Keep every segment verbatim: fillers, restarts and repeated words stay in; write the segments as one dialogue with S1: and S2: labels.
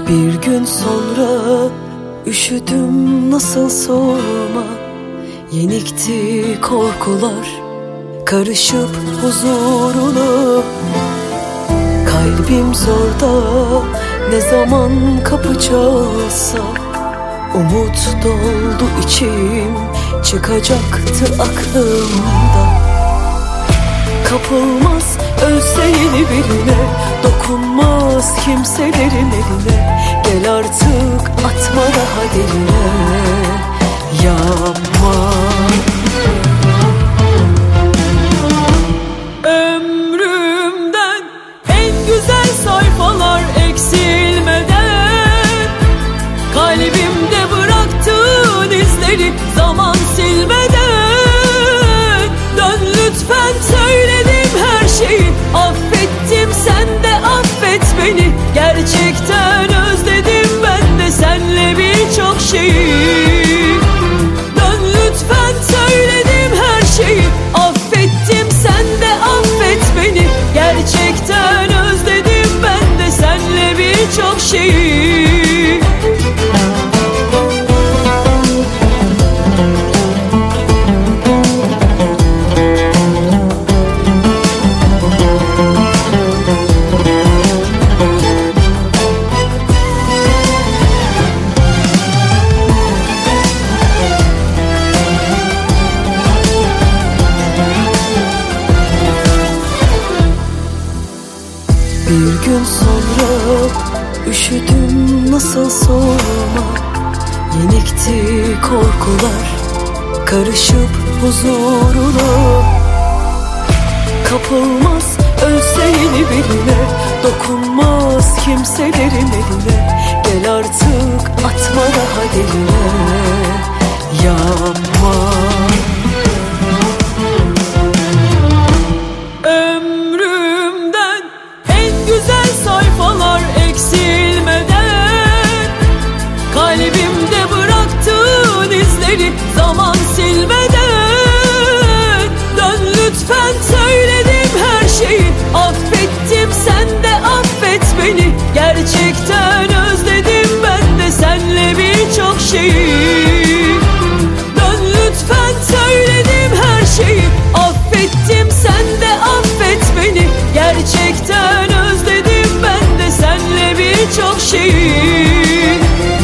S1: Bir gün sonra üşüdüm nasıl sorma. Yenikti korkular karışıp huzuruna. Kalbim zorda ne zaman kapı çalsa. Umut doldu içim, çıkacaktı aklımda. Kapılmaz ölse yeni birine, dokunmaz kimselerin eline. Gel artık atma daha derine, yapma.
S2: Ömrümden en güzel sayfalar eksilmeden, kalbimde bıraktığın izleri zaman silmeden. Dön lütfen, söyledim her şeyi, affettim sen de affet beni. Gerçekten özledim ben de senle birçok şeyi. Dön lütfen, söyledim her şeyi, affettim sen de affet beni. Gerçekten özledim ben de senle birçok şeyi.
S1: Bir gün sonra üşüdüm nasıl sorma. Yenikti korkular karışıp huzuruna. Kapılmaz ölse yeni birine, dokunmaz kimselerin eline. Gel artık atma daha derine, yapma.
S2: Sayfalar eksilmeden, kalbimde bıraktığın izleri zaman silmeden. Dön lütfen, söyledim her şeyi, affettim sen de affet beni. Gerçekten özledim ben de senle birçok şeyi. Dön lütfen, söyledim her şeyi, affettim sen de affet beni. Gerçekten özledim ben de senle birçok şeyi.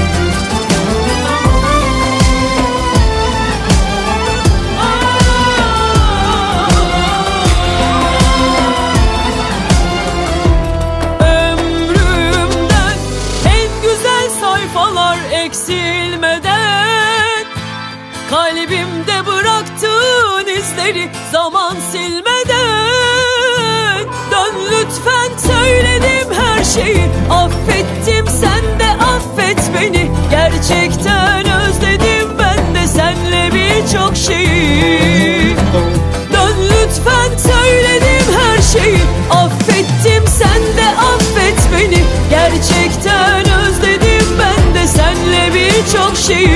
S2: Ömrümden en güzel sayfalar eksilmeden, kalbimde bıraktığın izleri zaman silmeden. Dön lütfen, söyledim her şeyi, affettim sen de affet beni. Gerçekten özledim ben de senle birçok şeyi. Dön lütfen, söyledim her şeyi, affettim sen de affet beni. Gerçekten özledim ben de senle birçok şeyi.